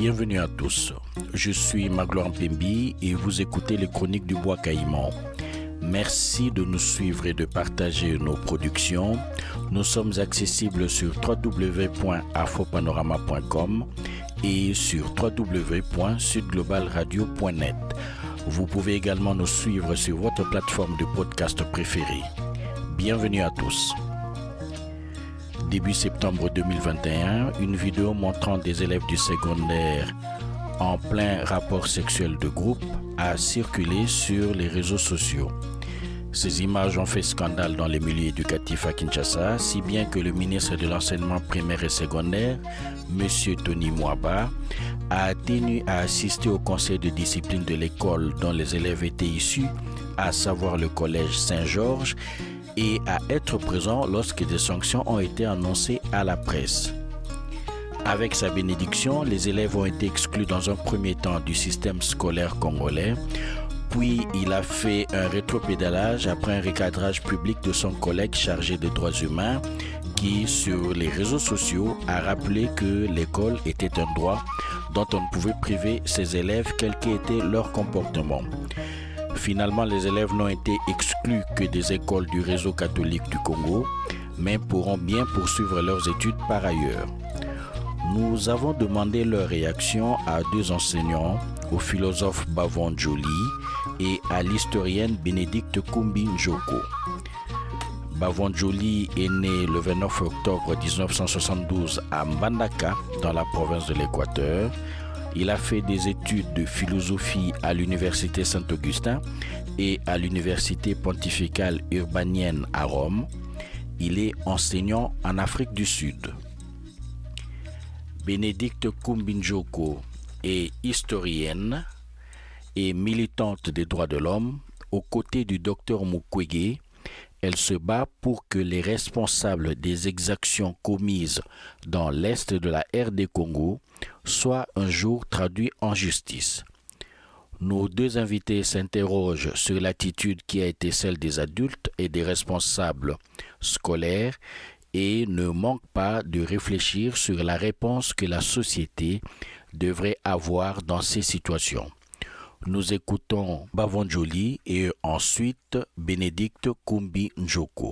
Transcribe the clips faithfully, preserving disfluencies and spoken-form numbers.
Bienvenue à tous. Je suis Magloire Mpembi et vous écoutez les chroniques du Bois Caïman. Merci de nous suivre et de partager nos productions. Nous sommes accessibles sur w w w point afropanorama point com et sur w w w point sud global radio point net. Vous pouvez également nous suivre sur votre plateforme de podcast préférée. Bienvenue à tous. Début septembre deux mille vingt et un, une vidéo montrant des élèves du secondaire en plein rapport sexuel de groupe a circulé sur les réseaux sociaux. Ces images ont fait scandale dans les milieux éducatifs à Kinshasa, si bien que le ministre de l'enseignement primaire et secondaire, M. Tony Mwaba, a tenu à assister au conseil de discipline de l'école dont les élèves étaient issus, à savoir le collège Saint-Georges, et à être présent lorsque des sanctions ont été annoncées à la presse. Avec sa bénédiction, les élèves ont été exclus dans un premier temps du système scolaire congolais, puis il a fait un rétropédalage après un recadrage public de son collègue chargé des droits humains qui, sur les réseaux sociaux, a rappelé que l'école était un droit dont on ne pouvait priver ses élèves quel qu'était leur comportement. Finalement, les élèves n'ont été exclus que des écoles du réseau catholique du Congo, mais pourront bien poursuivre leurs études par ailleurs. Nous avons demandé leur réaction à deux enseignants, au philosophe Bavon Joli et à l'historienne Bénédicte Kumbi Njoko. Bavon Joli est né le vingt-neuf octobre mille neuf cent soixante-douze à Mbandaka, dans la province de l'Équateur. Il a fait des études de philosophie à l'université Saint-Augustin et à l'université pontificale urbanienne à Rome. Il est enseignant en Afrique du Sud. Bénédicte Kumbi Njoko est historienne et militante des droits de l'homme. Aux côtés du docteur Mukwege, elle se bat pour que les responsables des exactions commises dans l'est de la R D Congo soient un jour traduits en justice. Nos deux invités s'interrogent sur l'attitude qui a été celle des adultes et des responsables scolaires et ne manquent pas de réfléchir sur la réponse que la société devrait avoir dans ces situations. Nous écoutons Bavon Joli et ensuite Bénédicte Kumbi Njoko.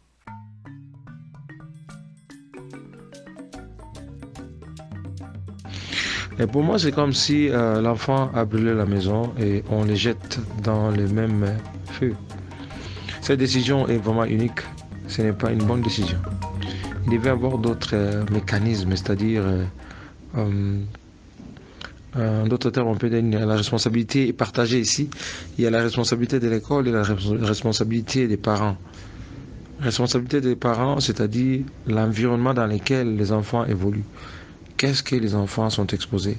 Et pour moi, c'est comme si euh, l'enfant a brûlé la maison et on les jette dans le même feu. Cette décision est vraiment unique. Ce n'est pas une bonne décision. Il devait y avoir d'autres euh, mécanismes, c'est-à-dire, euh, euh, en d'autres termes, on peut dire que la responsabilité est partagée ici. Il y a la responsabilité de l'école et la responsabilité des parents. La responsabilité des parents, c'est-à-dire l'environnement dans lequel les enfants évoluent. Qu'est-ce que les enfants sont exposés?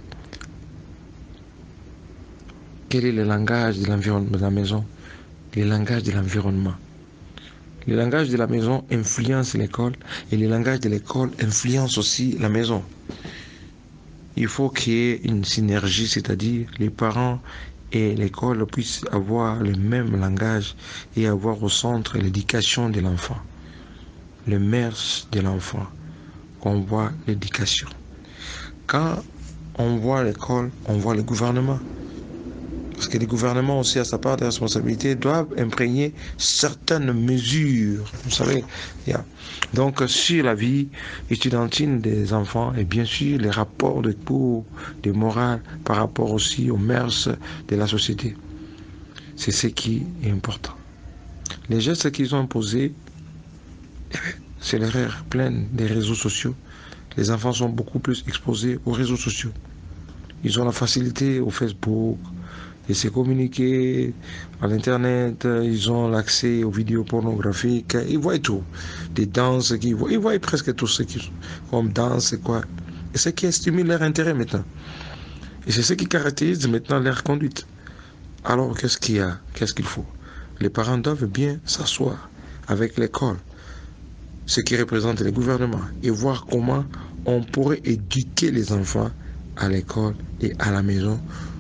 Quel est le langage de l'environnement de la maison? Le langage de l'environnement. Le langage de la maison influence l'école et le langage de l'école influence aussi la maison. Il faut qu'il y ait une synergie, c'est-à-dire les parents et l'école puissent avoir le même langage et avoir au centre l'éducation de l'enfant. Le mœurs de l'enfant, qu'on voit l'éducation. Quand on voit l'école, on voit le gouvernement. Parce que le gouvernement aussi, à sa part de responsabilité, doit imprégner certaines mesures. Vous savez, yeah. Donc sur la vie étudiantine des enfants et bien sûr les rapports de cours, de morale par rapport aussi aux mœurs de la société. C'est ce qui est important. Les gestes qu'ils ont posés, c'est l'erreur pleine des réseaux sociaux. Les enfants sont beaucoup plus exposés aux réseaux sociaux. Ils ont la facilité au Facebook, de se communiquer à l'internet, ils ont l'accès aux vidéos pornographiques, ils voient tout. Des danses qu'ils voient, ils voient presque tout ce qu'ils comme danse et quoi. Et c'est ce qui stimule leur intérêt maintenant. Et c'est ce qui caractérise maintenant leur conduite. Alors qu'est-ce qu'il y a? Qu'est-ce qu'il faut? Les parents doivent bien s'asseoir avec l'école, ce qui représente le gouvernement, et voir comment on pourrait éduquer les enfants à l'école et à la maison.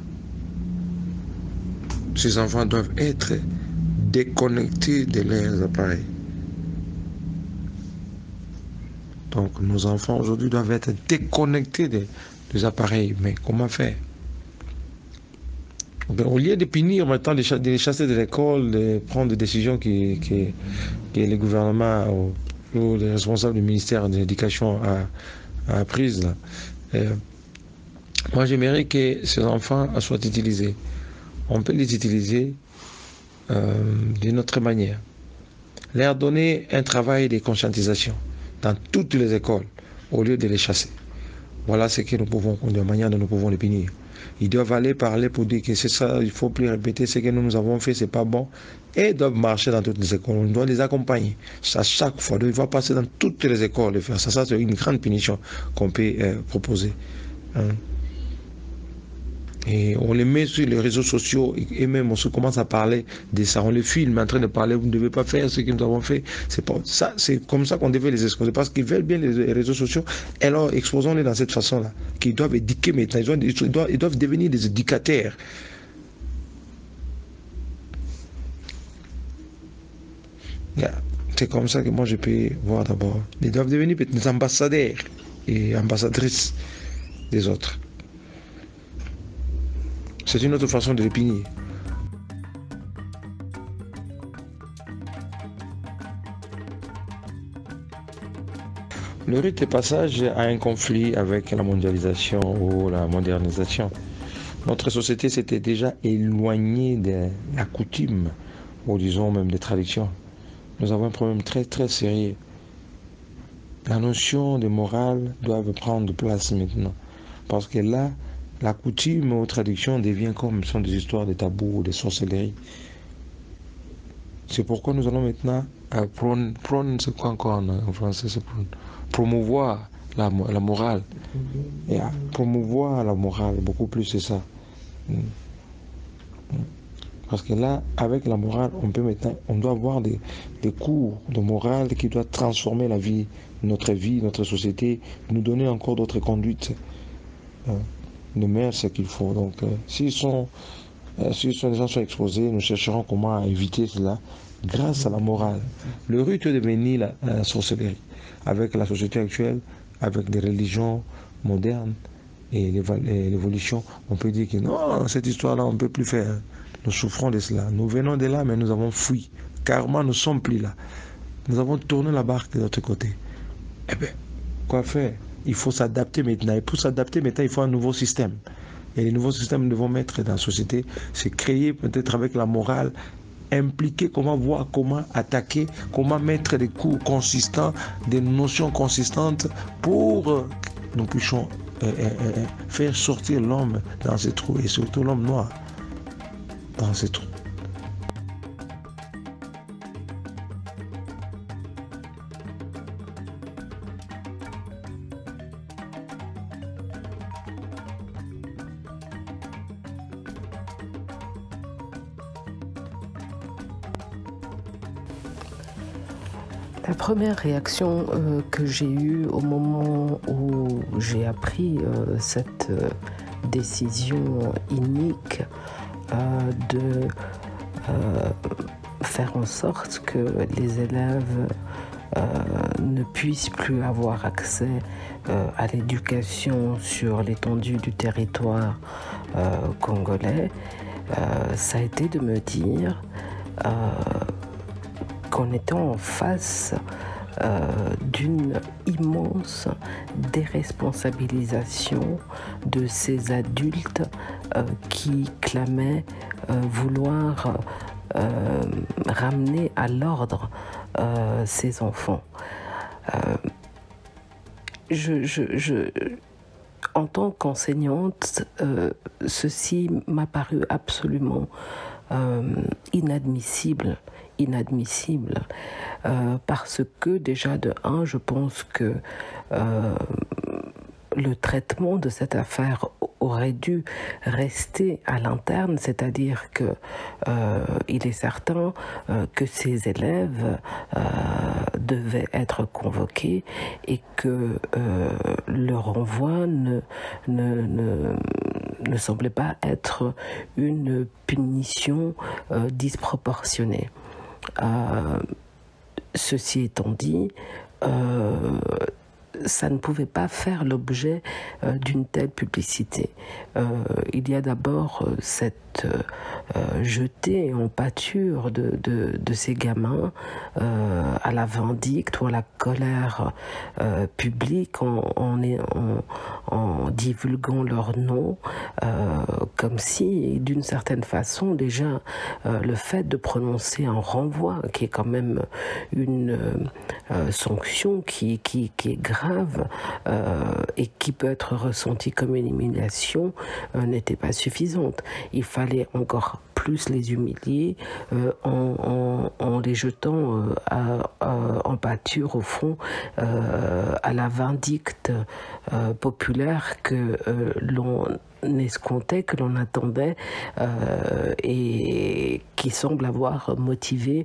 Ces enfants doivent être déconnectés de leurs appareils. Donc nos enfants aujourd'hui doivent être déconnectés des, des appareils. Mais comment faire? Donc, au lieu de punir maintenant, de les chasser de l'école, de prendre des décisions qui, qui, que les gouvernements ou, ou les responsables du ministère de l'Éducation a, a prises, là. Et, moi, j'aimerais que ces enfants soient utilisés. On peut les utiliser euh, d'une autre manière. Leur donner un travail de conscientisation dans toutes les écoles, au lieu de les chasser. Voilà ce que nous pouvons, de manière dont nous pouvons les punir. Ils doivent aller parler pour dire que c'est ça, il ne faut plus répéter ce que nous, nous avons fait, c'est pas bon. Et ils doivent marcher dans toutes les écoles. On doit les accompagner. À chaque fois, ils doivent passer dans toutes les écoles et faire ça. Ça, c'est une grande punition qu'on peut euh, proposer. Hein? Et on les met sur les réseaux sociaux et même on se commence à parler de ça. On les filme en train de parler, vous ne devez pas faire ce que nous avons fait. C'est pas ça, c'est comme ça qu'on devait les exposer parce qu'ils veulent bien les réseaux sociaux. Alors exposons-les dans cette façon-là, qu'ils doivent éduquer maintenant. Ils doivent, ils doivent, ils doivent devenir des éducateurs. Yeah. C'est comme ça que moi je peux voir d'abord. Ils doivent devenir des ambassadeurs et ambassadrices des autres. C'est une autre façon de les punir. Le rite de passage a un conflit avec la mondialisation ou la modernisation. Notre société s'était déjà éloignée de la coutume, ou disons même des traditions. Nous avons un problème très très sérieux. La notion de morale doit prendre place maintenant. Parce que là, la coutume ou tradition devient comme sont des histoires de tabous ou de sorcellerie. C'est pourquoi nous allons maintenant euh, prône, prône c'est quoi encore en, en français, c'est prône, promouvoir la, la morale. Et à promouvoir la morale, beaucoup plus c'est ça. Parce que là, avec la morale, on peut maintenant, on doit avoir des, des cours de morale qui doivent transformer la vie, notre vie, notre société, nous donner encore d'autres conduites. Hein. De mettre ce qu'il faut. Donc, euh, s'ils sont, euh, si les gens sont exposés, nous chercherons comment éviter cela grâce à la morale. Le rite est devenu la, la sorcellerie. Avec la société actuelle, avec des religions modernes et l'évolution, on peut dire que non, cette histoire-là, on ne peut plus faire. Nous souffrons de cela. Nous venons de là, mais nous avons fui. Carrément, nous ne sommes plus là. Nous avons tourné la barque de l'autre côté. Eh bien, quoi faire? Il faut s'adapter maintenant. Et pour s'adapter maintenant, il faut un nouveau système. Et les nouveaux systèmes que nous devons mettre dans la société, c'est créer peut-être avec la morale, impliquer comment voir, comment attaquer, comment mettre des cours consistants, des notions consistantes pour que nous puissions euh, euh, faire sortir l'homme dans ces trous, et surtout l'homme noir dans ces trous. La première réaction euh, que j'ai eue au moment où j'ai appris euh, cette euh, décision inique euh, de euh, faire en sorte que les élèves euh, ne puissent plus avoir accès euh, à l'éducation sur l'étendue du territoire euh, congolais, euh, ça a été de me dire euh, qu'en étant en face euh, d'une immense déresponsabilisation de ces adultes euh, qui clamaient euh, vouloir euh, ramener à l'ordre euh, ces enfants. Euh, je, je, je, en tant qu'enseignante, euh, ceci m'a paru absolument euh, inadmissible. inadmissible euh, parce que déjà de un, je pense que euh, le traitement de cette affaire aurait dû rester à l'interne, c'est-à-dire que euh, il est certain euh, que ces élèves euh, devaient être convoqués et que euh, le renvoi ne, ne, ne, ne semblait pas être une punition euh, disproportionnée. Euh, ceci étant dit, euh, ça ne pouvait pas faire l'objet euh, d'une telle publicité. Euh, il y a d'abord euh, cette euh, jetée en pâture de, de, de ces gamins euh, à la vindicte ou à la colère euh, publique en, en, en, en divulguant leur nom, euh, comme si, d'une certaine façon, déjà, euh, le fait de prononcer un renvoi, qui est quand même une euh, sanction qui, qui, qui est grave euh, et qui peut être ressentie comme une humiliation, euh, n'était pas suffisante. Il fallait encore plus les humilier euh, en, en, en les jetant euh, à, à, en pâture, au fond, euh, à la vindicte euh, populaire que euh, l'on escomptait, que l'on attendait euh, et qui semble avoir motivé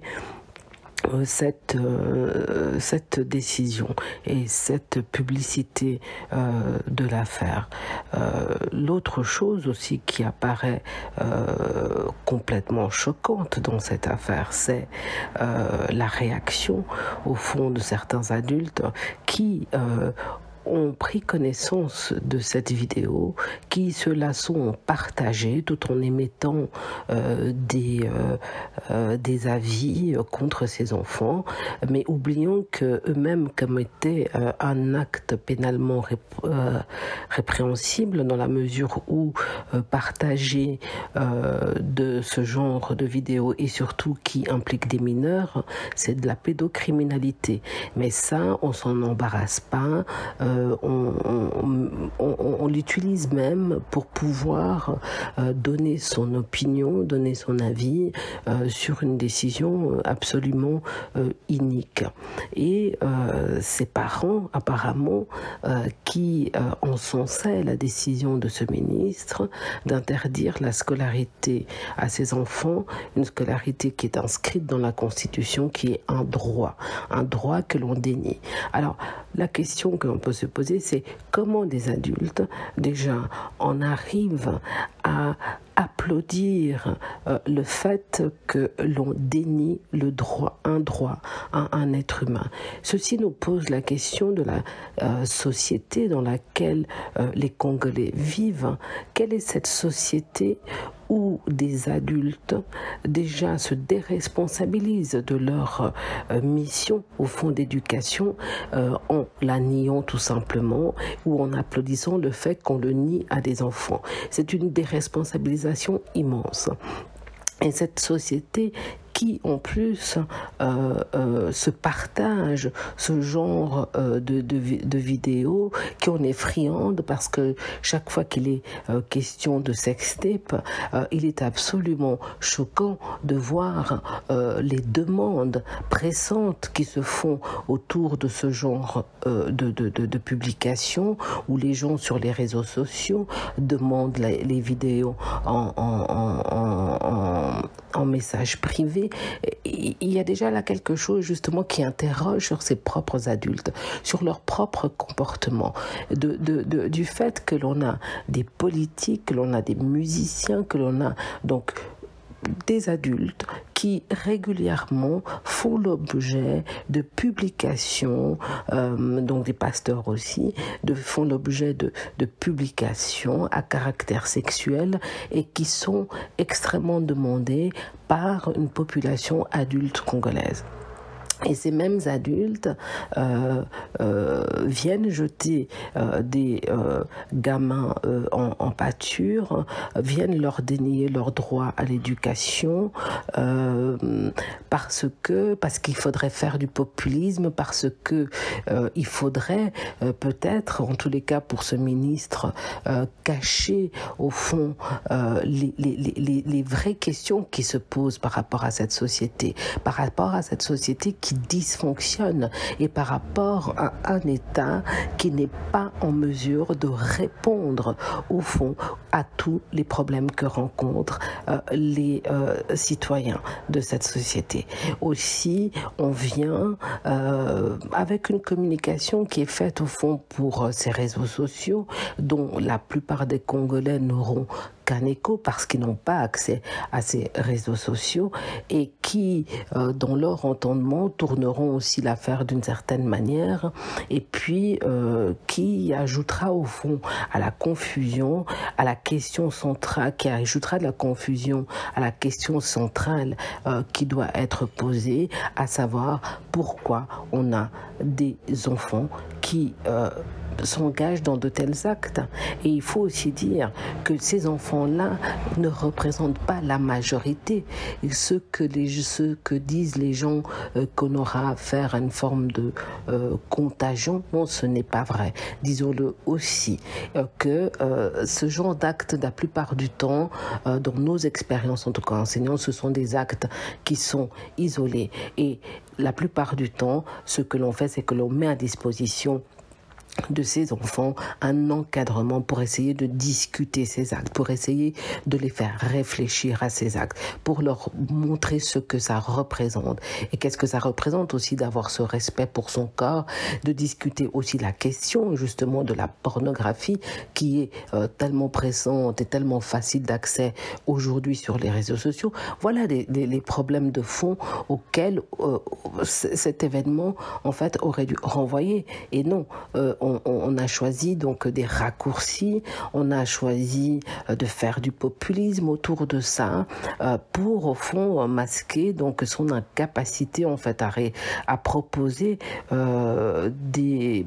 Cette, euh, cette décision et cette publicité euh, de l'affaire. Euh, l'autre chose aussi qui apparaît euh, complètement choquante dans cette affaire, c'est euh, la réaction, au fond, de certains adultes qui euh, ont pris connaissance de cette vidéo, qui se la sont partagée tout en émettant euh, des, euh, euh, des avis contre ces enfants, mais oubliant qu'eux-mêmes commettaient euh, un acte pénalement rép euh, répréhensible dans la mesure où euh, partager euh, de ce genre de vidéos et surtout qui implique des mineurs, c'est de la pédocriminalité. Mais ça, on s'en embarrasse pas. Euh, On, on, on, on l'utilise même pour pouvoir euh, donner son opinion, donner son avis euh, sur une décision absolument euh, inique. Et euh, ses parents, apparemment, euh, qui euh, encensaient la décision de ce ministre d'interdire la scolarité à ses enfants, une scolarité qui est inscrite dans la Constitution, qui est un droit, un droit que l'on dénie. Alors, la question que l'on peut se poser, c'est comment des adultes, déjà, en arrivent à applaudir euh, le fait que l'on dénie le droit, un droit à un être humain. Ceci nous pose la question de la euh, société dans laquelle euh, les Congolais vivent. Quelle est cette société où des adultes déjà se déresponsabilisent de leur euh, mission au fond d'éducation euh, en la niant tout simplement ou en applaudissant le fait qu'on le nie à des enfants. C'est une déresponsabilisation immense. Et cette société qui en plus euh, euh, se partagent ce genre euh, de, de, de vidéos, qui en est friande parce que chaque fois qu'il est euh, question de sextape, euh, il est absolument choquant de voir euh, les demandes pressantes qui se font autour de ce genre euh, de, de, de, de publications où les gens sur les réseaux sociaux demandent les, les vidéos en, en, en, en, en message privé. Il y a déjà là quelque chose justement qui interroge sur ses propres adultes, sur leur propre comportement, de, de, de, du fait que l'on a des politiques, que l'on a des musiciens, que l'on a donc des adultes qui régulièrement font l'objet de publications, euh, donc des pasteurs aussi, de, font l'objet de, de publications à caractère sexuel et qui sont extrêmement demandées par une population adulte congolaise. Et ces mêmes adultes euh, euh, viennent jeter euh, des euh, gamins euh, en, en pâture, viennent leur dénier leur droit à l'éducation euh, parce que parce qu'il faudrait faire du populisme, parce que euh, il faudrait euh, peut-être, en tous les cas pour ce ministre, euh, cacher au fond euh, les, les, les, les vraies questions qui se posent par rapport à cette société, par rapport à cette société qui qui dysfonctionne et par rapport à un État qui n'est pas en mesure de répondre au fond à tous les problèmes que rencontrent euh, les euh, citoyens de cette société. Aussi, on vient euh, avec une communication qui est faite au fond pour euh, ces réseaux sociaux dont la plupart des Congolais n'auront aucun écho parce qu'ils n'ont pas accès à ces réseaux sociaux et qui, euh, dans leur entendement, tourneront aussi l'affaire d'une certaine manière et puis euh, qui ajoutera au fond à la confusion, à la question centrale, qui ajoutera de la confusion à la question centrale euh, qui doit être posée, à savoir pourquoi on a des enfants qui euh, s'engagent dans de tels actes. Et il faut aussi dire que ces enfants-là ne représentent pas la majorité. Et ce que, les, ce que disent les gens euh, qu'on aura affaire à une forme de euh, contagion, non, ce n'est pas vrai. Disons-le aussi, euh, que euh, ce genre d'actes, la plupart du temps, euh, dans nos expériences, en tout cas enseignants, ce sont des actes qui sont isolés. Et la plupart du temps, ce que l'on fait, c'est que l'on met à disposition de ces enfants un encadrement pour essayer de discuter ces actes, pour essayer de les faire réfléchir à ces actes, pour leur montrer ce que ça représente et qu'est-ce que ça représente aussi d'avoir ce respect pour son corps, de discuter aussi la question justement de la pornographie qui est euh, tellement présente et tellement facile d'accès aujourd'hui sur les réseaux sociaux. Voilà les, les, les problèmes de fond auxquels euh, cet événement en fait aurait dû renvoyer. Et non, euh, On, on a choisi donc des raccourcis, on a choisi de faire du populisme autour de ça euh, pour au fond masquer donc son incapacité en fait à, ré, à proposer euh, des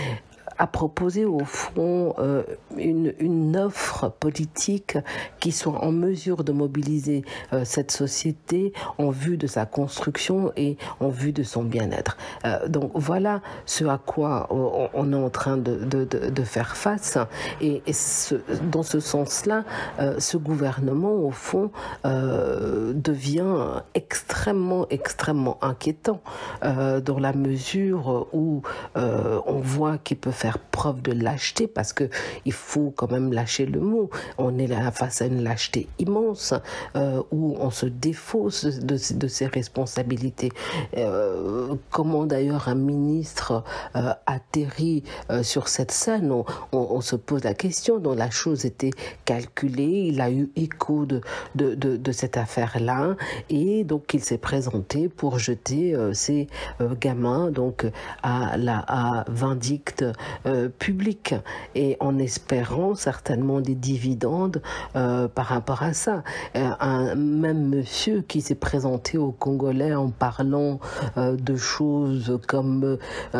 à proposer au fond euh, une, une offre politique qui soit en mesure de mobiliser euh, cette société en vue de sa construction et en vue de son bien-être. Euh, donc voilà ce à quoi on, on est en train de, de, de, de faire face et, et ce, dans ce sens-là, euh, ce gouvernement au fond euh, devient extrêmement, extrêmement inquiétant euh, dans la mesure où euh, on voit qu'il peut faire preuve de lâcheté parce que il faut quand même lâcher le mot. On est là face à une lâcheté immense euh, où on se défausse de, de, de ses responsabilités. Euh, comment d'ailleurs un ministre euh, atterrit euh, sur cette scène, on, on, on se pose la question dont la chose était calculée, il a eu écho de, de, de, de cette affaire-là et donc il s'est présenté pour jeter euh, ces euh, gamins donc à la à vindicte euh, publique et en espérant certainement des dividendes euh, par rapport à ça. Euh, un même monsieur qui s'est présenté aux Congolais en parlant euh, de choses comme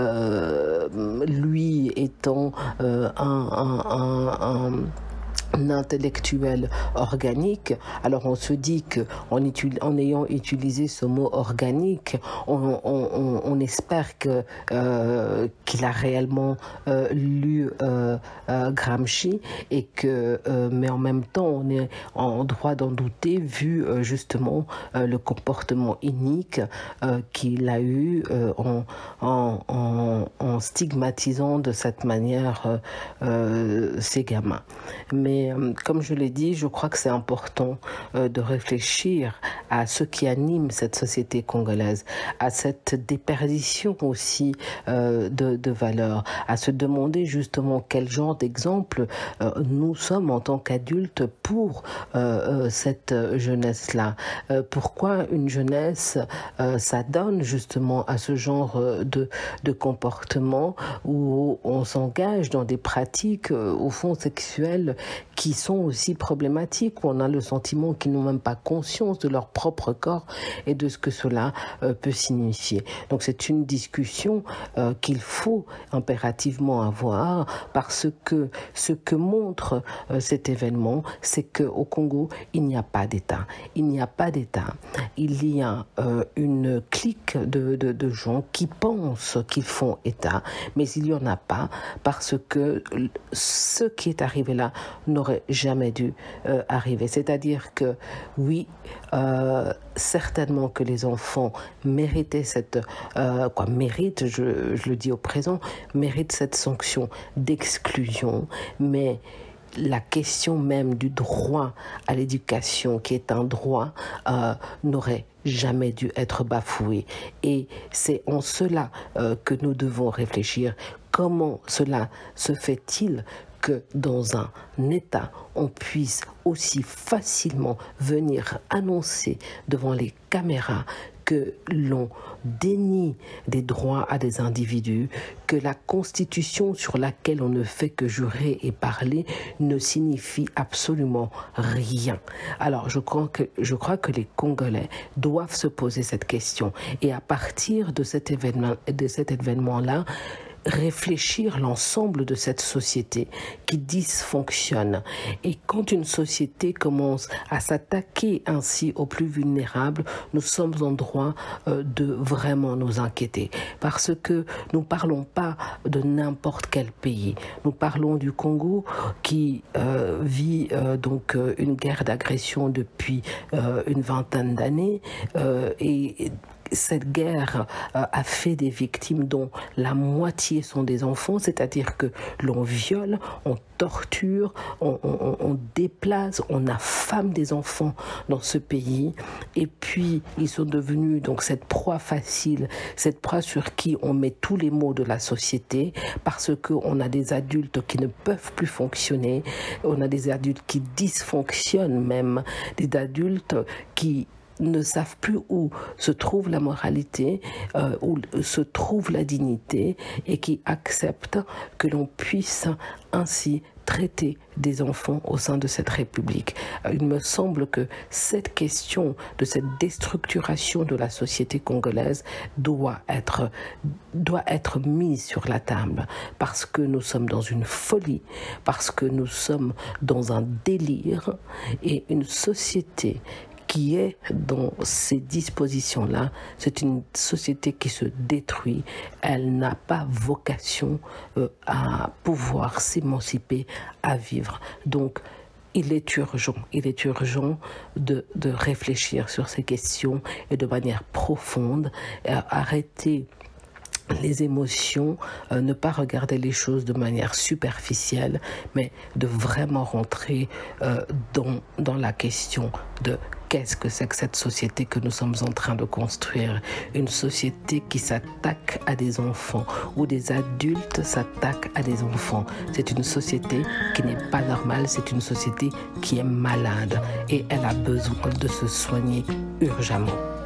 euh, lui étant euh, un, un, un, un un intellectuel organique. Alors on se dit que en, util, en ayant utilisé ce mot organique, on, on, on espère que euh, qu'il a réellement euh, lu euh, euh, Gramsci et que, euh, mais en même temps, on est en droit d'en douter vu euh, justement euh, le comportement inique euh, qu'il a eu euh, en, en, en, en stigmatisant de cette manière euh, euh, ces gamins. Mais comme je l'ai dit, je crois que c'est important euh, de réfléchir à ce qui anime cette société congolaise, à cette déperdition aussi euh, de, de valeurs, à se demander justement quel genre d'exemple euh, nous sommes en tant qu'adultes pour euh, euh, cette jeunesse-là. Euh, pourquoi une jeunesse euh, s'adonne justement à ce genre de, de comportement où on s'engage dans des pratiques euh, au fond sexuelles qui sont aussi problématiques, où on a le sentiment qu'ils n'ont même pas conscience de leur propre corps et de ce que cela euh, peut signifier. Donc c'est une discussion euh, qu'il faut impérativement avoir parce que ce que montre euh, cet événement, c'est qu'au Congo, il n'y a pas d'État. Il n'y a pas d'État. Il y a euh, une clique de, de, de gens qui pensent qu'ils font État, mais il n'y en a pas parce que ce qui est arrivé là n'aurait jamais dû euh, arriver. C'est-à-dire que oui, euh, certainement que les enfants méritaient cette, euh, quoi, méritent, je, je le dis au présent, méritent cette sanction d'exclusion, mais la question même du droit à l'éducation, qui est un droit, euh, n'aurait jamais dû être bafoué. Et c'est en cela euh, que nous devons réfléchir. Comment cela se fait-il que que dans un État, on puisse aussi facilement venir annoncer devant les caméras que l'on dénie des droits à des individus, que la Constitution sur laquelle on ne fait que jurer et parler ne signifie absolument rien. Alors je crois que, je crois que les Congolais doivent se poser cette question et à partir de cet événement, de cet événement-là, réfléchir l'ensemble de cette société qui dysfonctionne. Et quand une société commence à s'attaquer ainsi aux plus vulnérables, nous sommes en droit euh, de vraiment nous inquiéter. Parce que nous ne parlons pas de n'importe quel pays. Nous parlons du Congo qui euh, vit euh, donc euh, une guerre d'agression depuis euh, une vingtaine d'années euh, et cette guerre euh, a fait des victimes dont la moitié sont des enfants, c'est-à-dire que l'on viole, on torture, on, on, on déplace, on affame des enfants dans ce pays. Et puis, ils sont devenus donc cette proie facile, cette proie sur qui on met tous les maux de la société parce qu'on a des adultes qui ne peuvent plus fonctionner, on a des adultes qui dysfonctionnent même, des adultes qui ne savent plus où se trouve la moralité, euh, où se trouve la dignité et qui acceptent que l'on puisse ainsi traiter des enfants au sein de cette République. Il me semble que cette question de cette déstructuration de la société congolaise doit être, doit être mise sur la table parce que nous sommes dans une folie, parce que nous sommes dans un délire et une société qui est dans ces dispositions-là, c'est une société qui se détruit. Elle n'a pas vocation euh, à pouvoir s'émanciper, à vivre. Donc, il est urgent, il est urgent de, de réfléchir sur ces questions et de manière profonde, euh, arrêter les émotions, euh, ne pas regarder les choses de manière superficielle, mais de vraiment rentrer euh, dans, dans la question de qu'est-ce que c'est que cette société que nous sommes en train de construire. Une société qui s'attaque à des enfants, où des adultes s'attaquent à des enfants. C'est une société qui n'est pas normale, c'est une société qui est malade et elle a besoin de se soigner urgemment.